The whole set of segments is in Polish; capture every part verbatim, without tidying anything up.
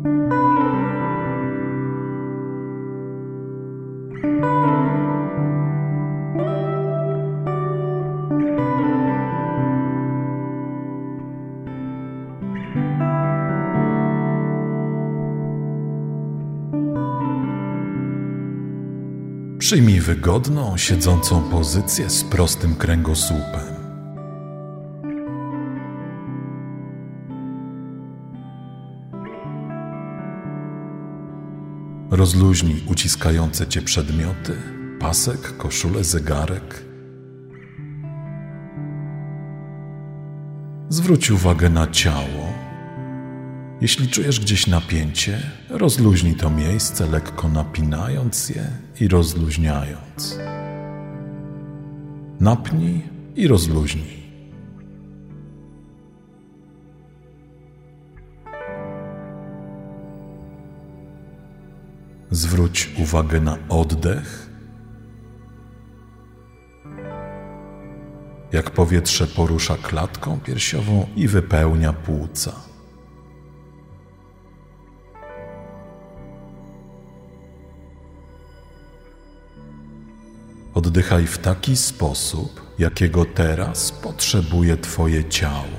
Przyjmij wygodną, siedzącą pozycję z prostym kręgosłupem. Rozluźnij uciskające cię przedmioty, pasek, koszulę, zegarek. Zwróć uwagę na ciało. Jeśli czujesz gdzieś napięcie, rozluźnij to miejsce, lekko napinając je i rozluźniając. Napnij i rozluźnij. Zwróć uwagę na oddech, jak powietrze porusza klatką piersiową i wypełnia płuca. Oddychaj w taki sposób, jakiego teraz potrzebuje Twoje ciało.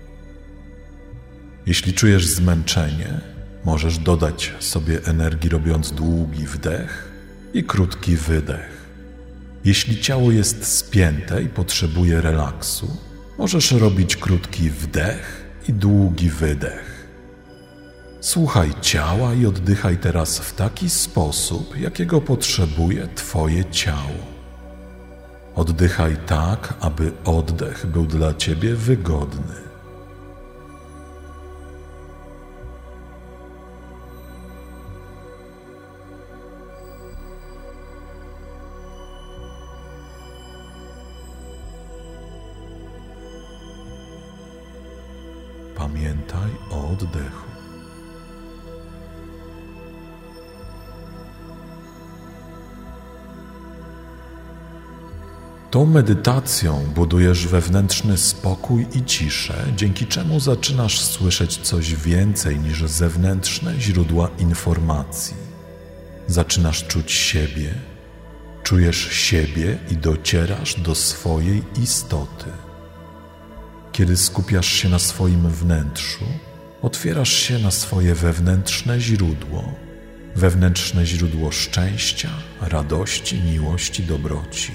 Jeśli czujesz zmęczenie, możesz dodać sobie energii, robiąc długi wdech i krótki wydech. Jeśli ciało jest spięte i potrzebuje relaksu, możesz robić krótki wdech i długi wydech. Słuchaj ciała i oddychaj teraz w taki sposób, jakiego potrzebuje Twoje ciało. Oddychaj tak, aby oddech był dla Ciebie wygodny. Pamiętaj o oddechu. Tą medytacją budujesz wewnętrzny spokój i ciszę, dzięki czemu zaczynasz słyszeć coś więcej niż zewnętrzne źródła informacji. Zaczynasz czuć siebie, czujesz siebie i docierasz do swojej istoty. Kiedy skupiasz się na swoim wnętrzu, otwierasz się na swoje wewnętrzne źródło, wewnętrzne źródło szczęścia, radości, miłości, dobroci.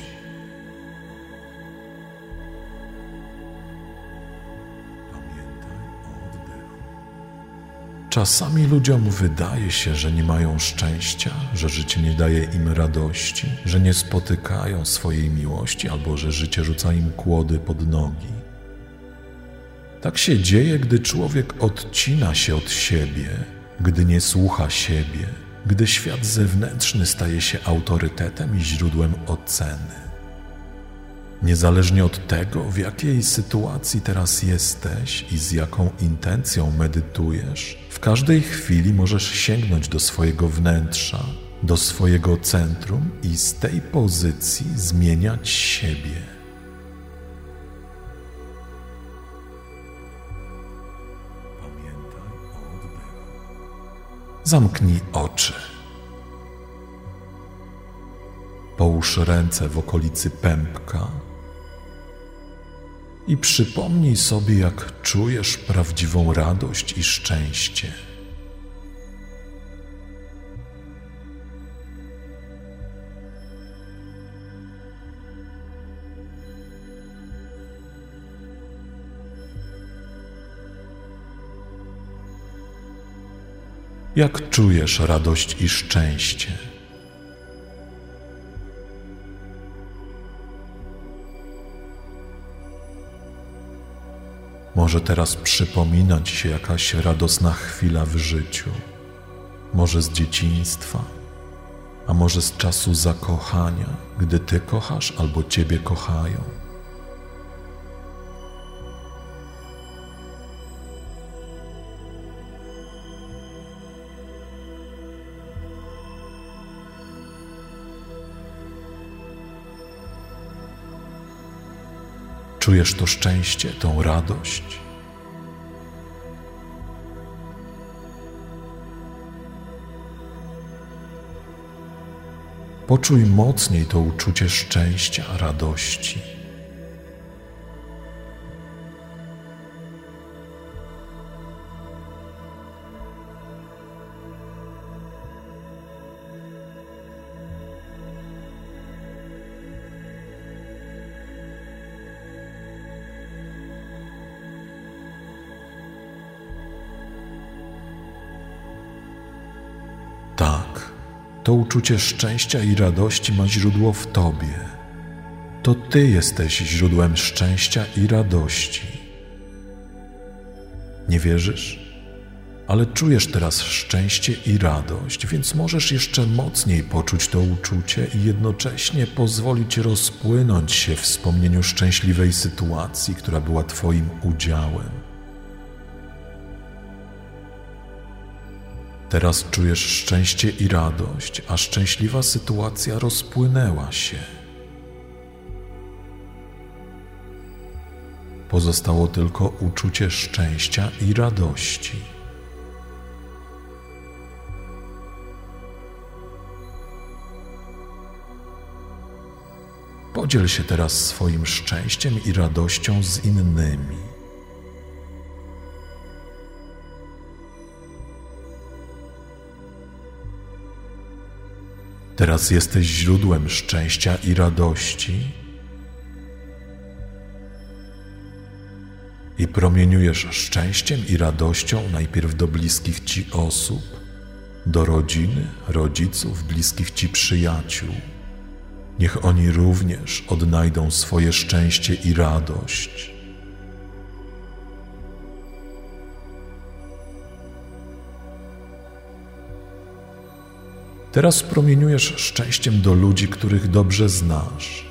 Czasami ludziom wydaje się, że nie mają szczęścia, że życie nie daje im radości, że nie spotykają swojej miłości albo że życie rzuca im kłody pod nogi. Tak się dzieje, gdy człowiek odcina się od siebie, gdy nie słucha siebie, gdy świat zewnętrzny staje się autorytetem i źródłem oceny. Niezależnie od tego, w jakiej sytuacji teraz jesteś i z jaką intencją medytujesz, w każdej chwili możesz sięgnąć do swojego wnętrza, do swojego centrum i z tej pozycji zmieniać siebie. Pamiętaj o oddechu. Zamknij oczy. Połóż ręce w okolicy pępka i przypomnij sobie, jak czujesz prawdziwą radość i szczęście. Jak czujesz radość i szczęście? Może teraz przypominać się jakaś radosna chwila w życiu, może z dzieciństwa, a może z czasu zakochania, gdy Ty kochasz albo Ciebie kochają. Czujesz to szczęście, tą radość? Poczuj mocniej to uczucie szczęścia, radości. Tak, to uczucie szczęścia i radości ma źródło w Tobie. To Ty jesteś źródłem szczęścia i radości. Nie wierzysz? Ale czujesz teraz szczęście i radość, więc możesz jeszcze mocniej poczuć to uczucie i jednocześnie pozwolić rozpłynąć się w wspomnieniu szczęśliwej sytuacji, która była Twoim udziałem. Teraz czujesz szczęście i radość, a szczęśliwa sytuacja rozpłynęła się. Pozostało tylko uczucie szczęścia i radości. Podziel się teraz swoim szczęściem i radością z innymi. Teraz jesteś źródłem szczęścia i radości i promieniujesz szczęściem i radością najpierw do bliskich Ci osób, do rodziny, rodziców, bliskich Ci przyjaciół. Niech oni również odnajdą swoje szczęście i radość. Teraz promieniujesz szczęściem do ludzi, których dobrze znasz.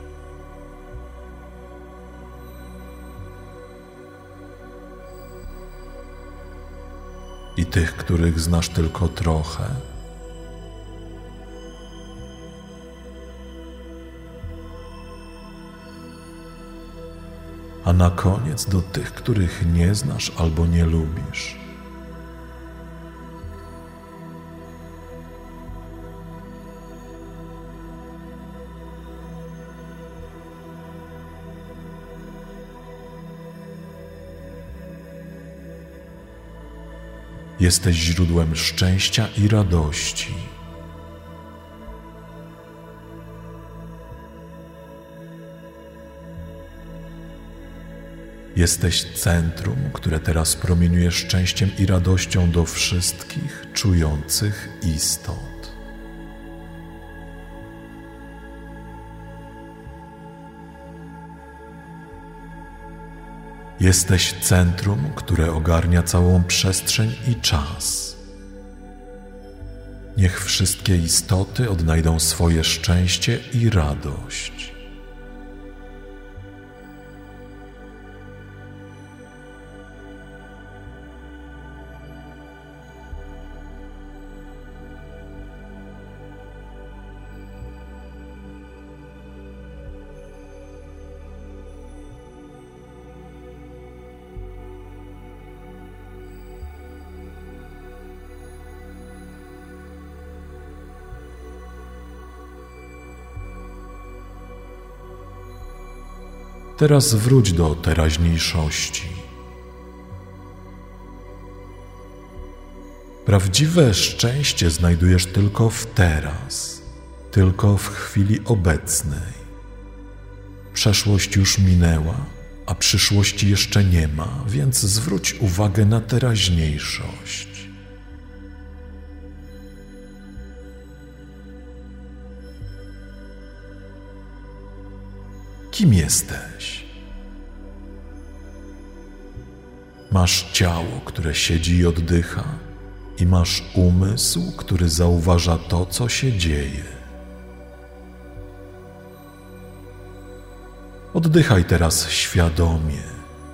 I tych, których znasz tylko trochę. A na koniec do tych, których nie znasz albo nie lubisz. Jesteś źródłem szczęścia i radości. Jesteś centrum, które teraz promieniuje szczęściem i radością do wszystkich czujących istot. Jesteś centrum, które ogarnia całą przestrzeń i czas. Niech wszystkie istoty odnajdą swoje szczęście i radość. Teraz wróć do teraźniejszości. Prawdziwe szczęście znajdujesz tylko w teraz, tylko w chwili obecnej. Przeszłość już minęła, a przyszłości jeszcze nie ma, więc zwróć uwagę na teraźniejszość. Kim jesteś? Masz ciało, które siedzi i oddycha, i masz umysł, który zauważa to, co się dzieje. Oddychaj teraz świadomie.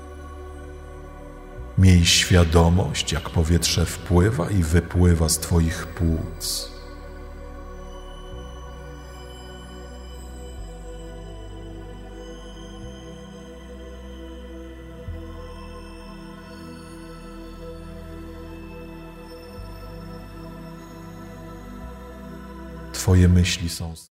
Miej świadomość, jak powietrze wpływa i wypływa z Twoich płuc. Twoje myśli są